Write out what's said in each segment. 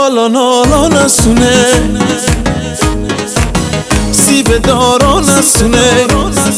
آلا نالا نسونه سیب دارا نسونه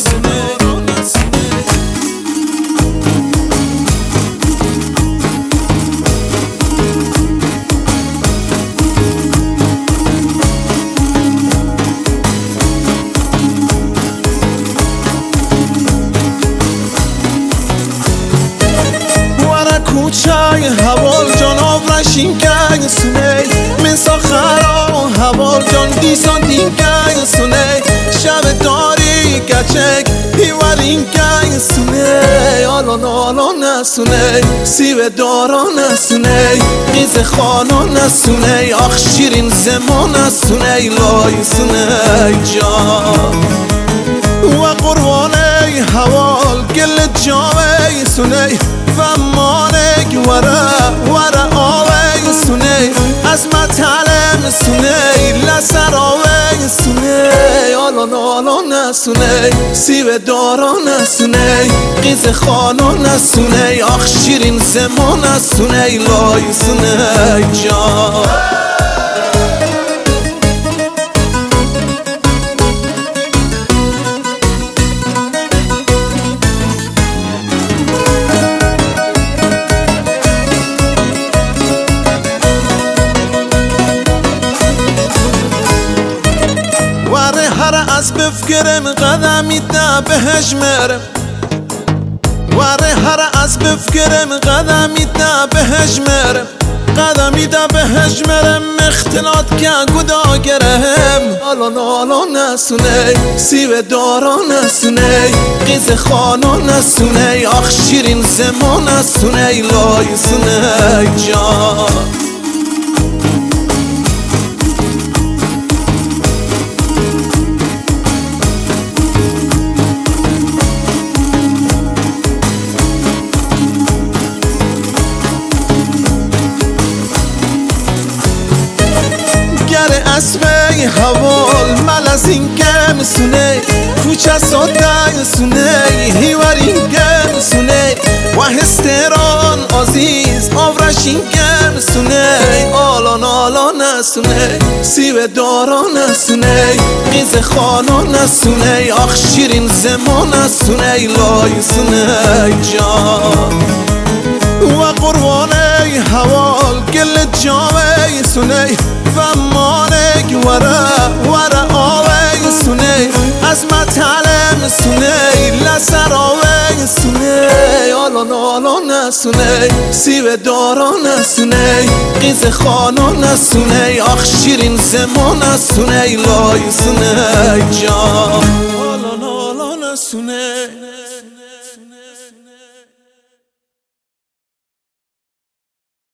کوچای حوال جان آورشین که سونه منسا خرا حوال جان دیسان دین که سونه شب داری کچک پیورین که سونه آلا نالا نسونه سیب دارا نسونه قیز خانا نسونه آخ شیرین زمان نسونه لای سونه جان و قربانه حوال گل جاوه سونه و مانک وره آوه سونه از مطلم سونه لسر آوه سونه آلا نالا نسونه سیب دارا نسونه قیز خانا نسونه آخ شیرین زمان نسونه لای سونه جان از بفکرم قدمی ده بهش مرم وره هر از بفکرم قدمی ده بهش مرم قدمی ده بهش مرم اختلاط که گدا گرم آلا نالا نسونه سیب دارا نسونه قیز خانا نسونه آخ شیرین زمان نسونه لای سونه جان اسبه حوال مل از این که مسونه کوچه ساده سونه هیورین که مسونه و هستران عزیز آورشین که مسونه آلا نالا نسونه سیب دارا نسونه قیز خانا نسونه آخ شیرین زمان نسونه لای سونه جان و قربانه حوال گل جاوه سونه و مانک وره آوه سونه از مطلم سونه لسر آوه سونه آلا نالا نسونه سیب دارا نسونه قیز خانا نسونه آخ شیرین زمان نسونه لای سونه جان آلا نالا نسونه